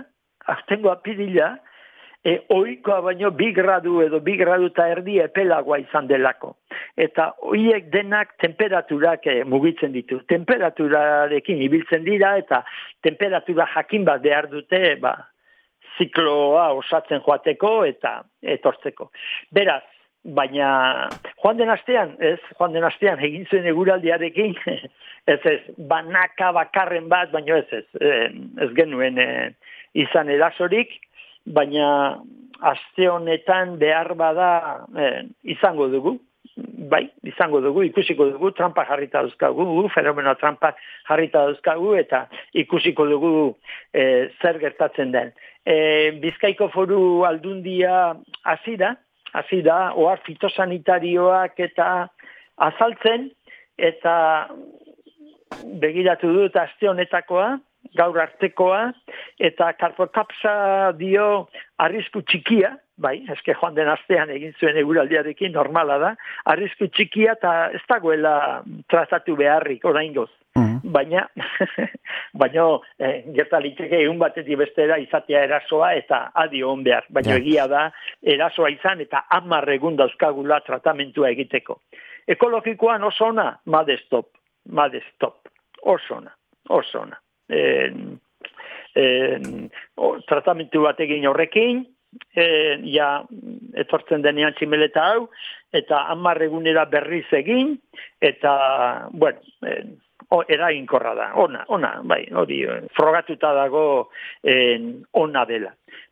Speaker 2: ohikoa baino 2 gradu edo 2 gradu eta erdi epelagoa izan delako. Eta horiek denak temperaturak mugitzen ditu. Temperaturarekin ibiltzen dira, eta temperatura jakin bat behar dute, zikloa osatzen joateko eta etortzeko. Beraz, baina joan den astean egin zuen eguraldiarekin, banaka bakarren bat, baina ez genuen izan erasorik, baina aste honetan behar bada izango dugu, ikusiko dugu, trampa jarrita dauzkagu, fenomeno trampa jarrita dauzkagu, eta ikusiko dugu zer gertatzen den. Bizkaiko Foru Aldundia hasi da, ohar fitosanitarioak eta azaltzen, eta begiratu dut aste honetakoa, gaur artekoa, eta karpokapsa dio arrisku txikia, bai, eske joan den astean egin zuen eguraldiarekin, normala da, arrisku txikia eta ez dagoela tratatu beharrik oraingoz. Baina gerta liteke egun batetik bestera izatea erasoa eta adi on behar. Baina egia da erasoa izan eta 10 egun dauzkagula tratamentua egiteko. Ekologikoan oso ona, madestop. Oso ona. Tratamentu bat egin horrekin, ja etortzen denean tximeleta hau, eta 10 egunera berriz egin, eta, bueno, eraginkorra da, ona, bai, hori, frogatuta dago ona dela.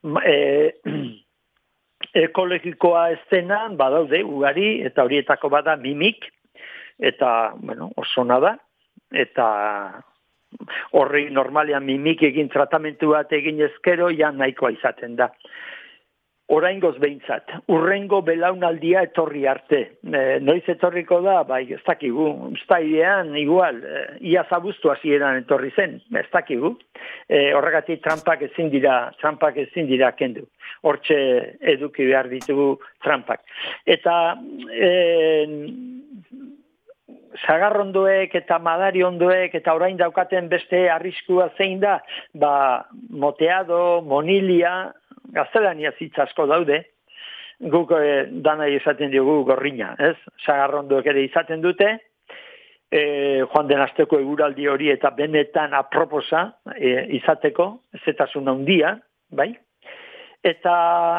Speaker 2: Ekologikoa ez denan, badaude, ugari, eta horietako bada mimik, eta, bueno, oso ona da, eta horri normalean mimik egin tratamentu bat egin ezkero, ja nahikoa izaten da. Oraingoz behintzat, urrengo belaunaldia etorri arte. Noiz etorriko da, bai, ez dakigu, uztailean igual, iaz abuztu hasieran etorri zen, ez dakigu. Horregatik trampak ezin dira kendu. Hortxe eduki behar ditugu trampak. Eta sagarrondoek eta madariondoek eta orain daukaten beste arriskua zein da, moteado, monilia, gaztelania hitz asko daude, guk dana izaten diogu gorrina, ez? Sagarrondoek ere izaten dute, joan den asteko eguraldi hori eta benetan aproposa izateko, zetasun handia, bai? Eta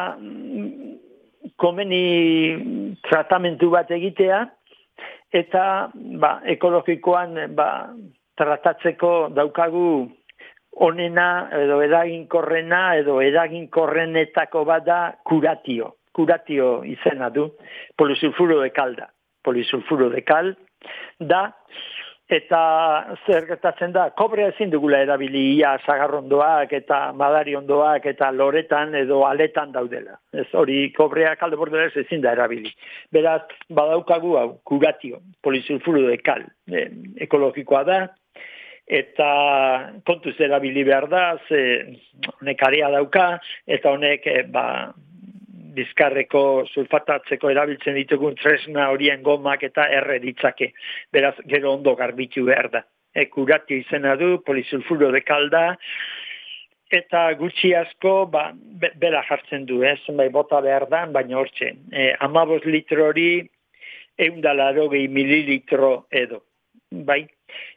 Speaker 2: komeni tratamentu bat egitea, eta ekologikoan tratatzeko daukagu onena edo eraginkorrenetako bada kuratio izena du, polisulfuro de kal da, eta zer gertatzen da, kobrea ezin dugula erabili ia sagarrondoak eta madariondoak eta loretan edo aletan daudela. Ez hori kobrea kalde bordera ezin da erabili. Beraz, badaukagu hau, kuratio, polisulfuro de kal, ekologikoa da, eta kontuz erabili behar da, honek area dauka, eta honek bizkarreko sulfatatzeko erabiltzen ditugun tresna horien gomak eta erre ditzake. Beraz, gero ondo garbitu behar da. Kuratio izena du, polisulfuro de kalda, eta gutxi asko bera jartzen du, zenbait bota behar da, baina hortxe. 15 litro hori 180 mililitro edo. Bai.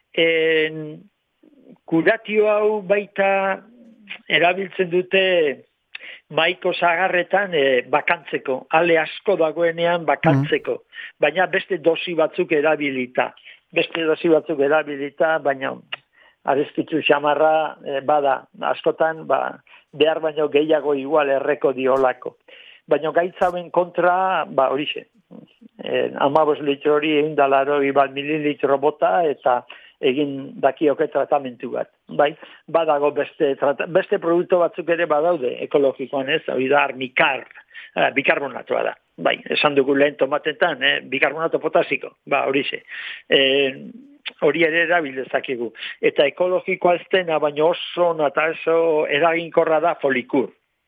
Speaker 2: Kuratio hau baita erabiltzen dute maiko sagarretan bakantzeko, ale asko dagoenean bakantzeko, baina beste dosi batzuk erabilita, baina arestitzu xamarra bada, askotan behar baino gehiago igual erreko diolako. Baina gaitzauen kontra, horixe, 15 litro hori 180 mililitro bota eta egin dakioke tratamentu bat. Bai, badago beste produktu batzuk ere badaude ekologikoan, ez? Hori da armikar, bikarbonatua da. Bai, esan dugu lehen tomatetan, bikarbonato potasiko, horixe. Hori ere erabildezakigu. Eta ekologikoa ez dena, baina oso eraginkorra da folikur.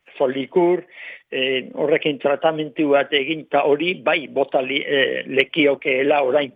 Speaker 2: Horrekin tratamentu bat egin, eta hori, bai, bota lekiokeela orain,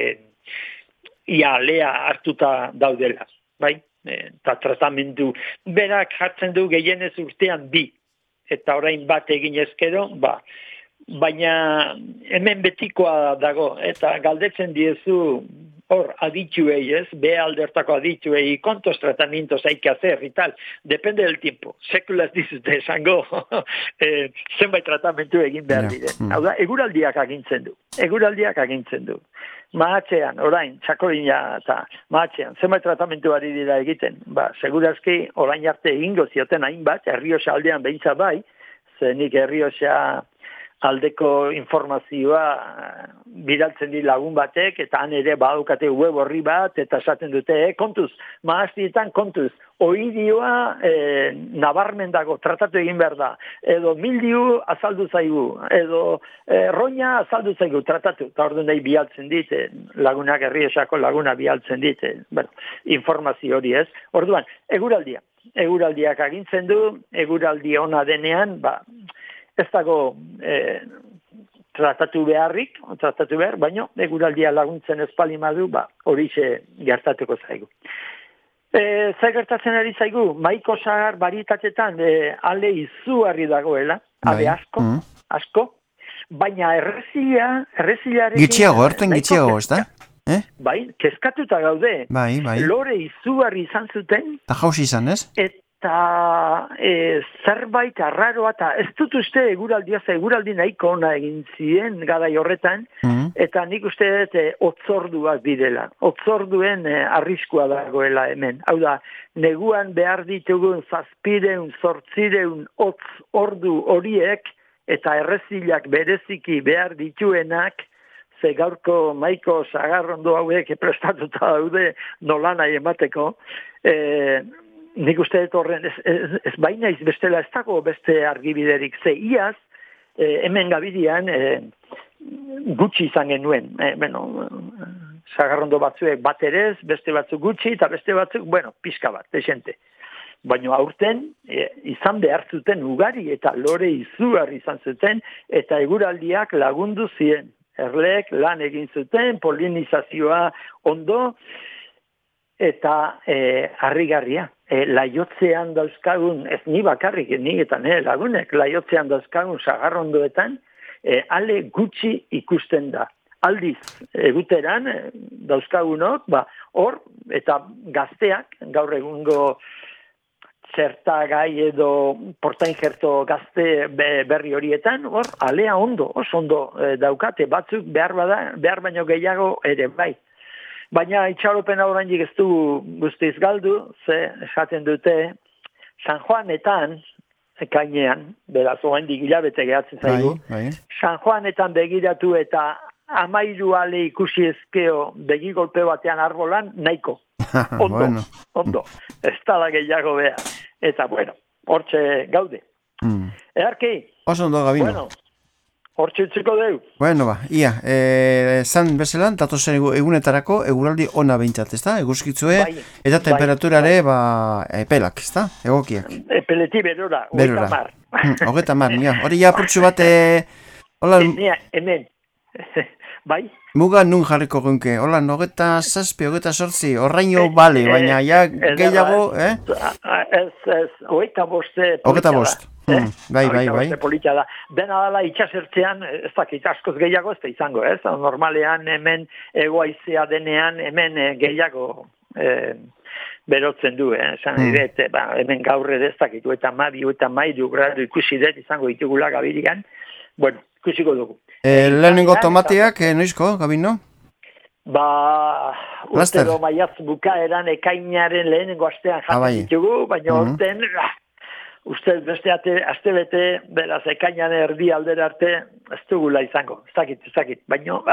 Speaker 2: ia alea hartuta daudela, bai? Eta tratamentu berak jartzen du gehienez urtean 2, eta orain bat egin ezkero, baina hemen betikoa dago, eta galdetzen diezu hor adituei, ez? B aldertako adituei, ¿cuántos tratamientos hay que hacer y tal? Depende del tiempo. Sekula ez dizute esango zenbait tratamentu egin behar diren. Hau da, eguraldiak agintzen du. Mahatzean, orain, txakolina eta mahatzean, zenbait tratamentu ari dira egiten. Segurazki, orain arte egingo zioten hainbat, Errioxa aldean behintza bai, ze nik Errioxa aldeko informazioa bidaltzen di lagun batek, eta han ere badukate web horri bat, eta esaten dute, kontuz, maaztietan kontuz, oidioa nabarmen dago, tratatu egin behar da, edo mildiu azaldu zaigu, edo roina azaldu zaigu, tratatu, eta orduan nahi bialtzen dit, lagunak herriesako laguna bialtzen dit, informazio hori ez. Orduan, eguraldiak agintzen du, eguraldi ona denean, ez dago tratatu behar, baina eguraldia laguntzen espalimadu, horixe gertatuko zaigu. Zer gertatzen ari zaigu, maiko sagar baritatetan ale izugarri dagoela, ale asko, baina errezilarekin...
Speaker 1: Gitxiago, erten gitxiago, ez da?
Speaker 2: Bai, kezkatuta gaude.
Speaker 1: Bai.
Speaker 2: Lore izugarri izan zuten.
Speaker 1: Ta jauzi izan, ez?
Speaker 2: Eta zerbait arraroa, eta ez dut uste eguraldi nahiko ona egin ziren garai horretan, eta nik uste dut otzorduak direla. Otzorduen arriskua dagoela hemen. Hau da, neguan behar ditugun 700, 800 ordu horiek, eta errezilak bereziki behar dituenak, ze gaurko maiko sagarrondo hauek prestatuta daude nola nahi emateko, nik uste dut horren, ez baina bestela ez dago beste argibiderik, ze iaz, hemen gabidian gutxi izan genuen, sagarrondo batzuek bat ere ez, beste batzuk gutxi, eta beste batzuk, pixka bat, desente. Baina aurten, izan behar zuten ugari, eta lore izugarri izan zuten, eta eguraldiak lagundu ziren. Erleek lan egin zuten, polinizazioa ondo, eta harrigarria. Laiotzean dauzkagun, ez ni bakarrik, ni eta nire lagunek, laiotzean dauzkagun sagarrondoetan, ale gutxi ikusten da. Aldiz, eguteran dauzkagunok, hor, eta gazteak, gaur egungo zertagai edo portainjerto gazte berri horietan, hor, alea ondo, oso ondo daukate, batzuk behar baino gehiago ere bai. Baina itxaropena oraindik ez du guztiz galdu, ze esaten dute San Juanetan, ekainean, beraz oraindik hilabete gehatzen zaigu, San Juanetan begiratu eta 13 ale ikusi ezkeo begigolpe batean arbolan, nahiko. Ondo. Ez tala gehiago beha. Eta, hortxe gaude. Earki?
Speaker 1: Oso ondo, Gabino.
Speaker 2: Hortxe utziko deu.
Speaker 1: Ia, zan bezelan, datozen egunetarako, eguraldi ona behintzat, ez da? Eguzkitzue, eta temperaturare, epelak, ez da? Egokiak.
Speaker 2: Epeleti berora, 30.
Speaker 1: 30, hori ja apurtxu bat,
Speaker 2: hemen. Bai?
Speaker 1: Muga nun jarriko gunke, hola, 27, 28, horraino bale, baina ja gehiago,
Speaker 2: Ez, 25.
Speaker 1: 25. Bai.
Speaker 2: Dena dala itxasertzean, ez dakit askoz gehiago ez da izango, ez? Normalean hemen egoaizea denean hemen gehiago berotzen du, esan direte, hemen gaur ez dakit, eta mairu gradu ikusi dut izango ditugula Gabirian, ikusiko dugu.
Speaker 1: Lehenengo tomateak, noizko, Gabino?
Speaker 2: Urtero maiatz bukaeran ekainaren lehenengo astean jaten ditugu, baina orten, uste beste astebete, beraz ekainaren erdi aldera arte, ez dugula izango, ez dakit, baina,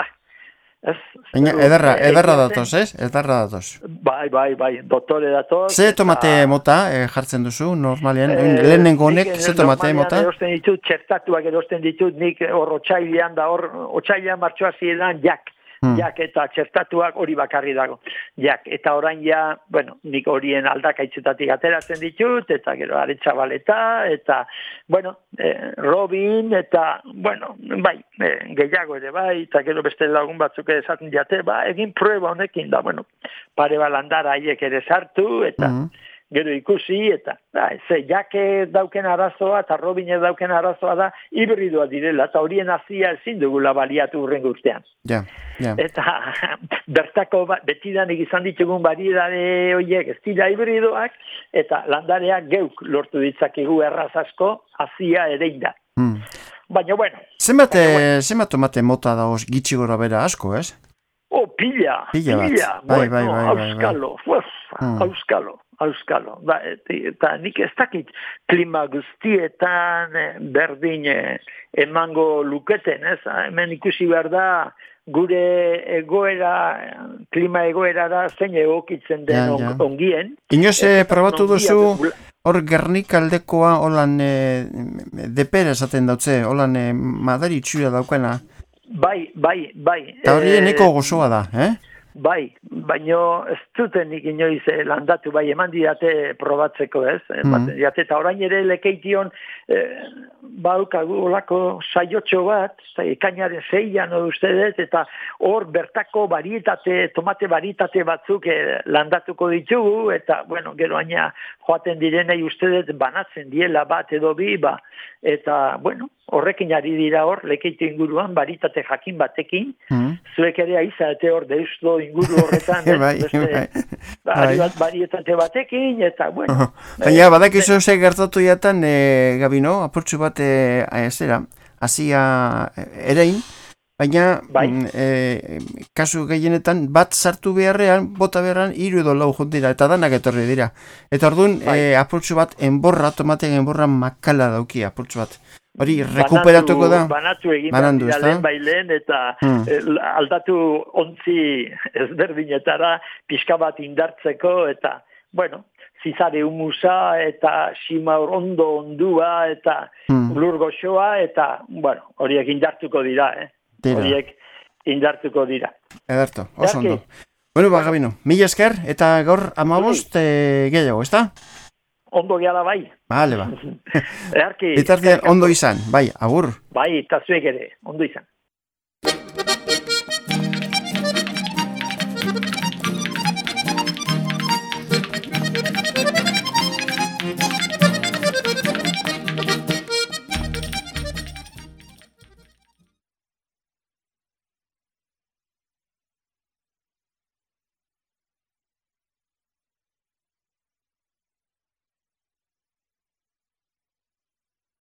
Speaker 1: Ederra datoz, ez? Ederra datoz.
Speaker 2: Bai, doktore datoz.
Speaker 1: Ze tomate mota jartzen duzu, normalean? Lehenengo honek, ze tomate mota?
Speaker 2: Erosten ditut, txertatuak erosten ditut, nik hor otxailean martxoa ziren jak eta txertatuak hori bakarri dago. Eta orain nik horien aldakaitzetatik ateratzen ditut, eta gero aretsabaleta, eta, Robin, eta, gehiago ere bai, eta gero beste lagun batzuk esaten diate, egin prueba honekin da, pare balandara haiek ere sartu, eta gero ikusi, eta jake dauken arazoa, eta Robin dauken arazoa da, hibridoa direla, eta horien hazia ezin dugula baliatu hurrengo urtean. Eta bertako betidanik izan ditugun variedade horiek ez dira hibridoak, eta landareak geuk lortu ditzakigu erraz asko, hazia erein da. Baina,
Speaker 1: Zenbat tomate mota da gitxi gora bera asko, ez?
Speaker 2: Pila.
Speaker 1: Bai.
Speaker 2: Auskalo. auskalo. Eta nik ez dakit klima guztietan berdin emango luketen, ez? Hemen ikusi behar da, gure klima egoera da zein egokitzen den ongien.
Speaker 1: Inoz probatu duzu hor Gernikaldekoa holan depera esaten dautze, holan madari itxura daukena.
Speaker 2: Bai.
Speaker 1: Eta hori neko gozoa da,
Speaker 2: Bai, baino ez duten nik inoiz landatu, bai, eman didate probatzeko, ez? Eta orain ere lekeition baukagu olako saiotxo bat, ekainaren 6an uste dut, eta hor bertako tomate varietate batzuk landatuko ditugu, eta, bueno, gero aina joaten direnei uste dut banatzen diela bat edo bi, eta, bueno, horrekin ari dira hor, lekeitu inguruan, varietate jakin batekin, zuek ere aizate hor deusto inguru horretan, varietate batekin, eta, bueno.
Speaker 1: Baina, badakizu ze gertatu jatan, Gabino, apurtxu bat, hasia erein, baina, kasu gehienetan, bat sartu beharrean, bota beharrean, 3 edo 4 juntira, eta danak etorri dira. Eta orduan, apurtxu bat, tomatean enborra makala dauki, apurtxu bat. Hori, rekuperatuko da?
Speaker 2: Banatu egin lehen bailen, eta aldatu ontzi ezberdinetara, pixka bat indartzeko, eta, bueno, zizare humusa, eta sima ondua, eta lur goxoa, eta, bueno, horiek indartuko dira, Horiek indartuko dira.
Speaker 1: Ederto, oso ondo. Bueno, Gabino, mila esker, eta gaur 15 gehiago, ezta?
Speaker 2: Ondo gehala bai.
Speaker 1: Bale, Bitartean ondo izan, bai, agur.
Speaker 2: Bai, eta zuek ere, ondo izan.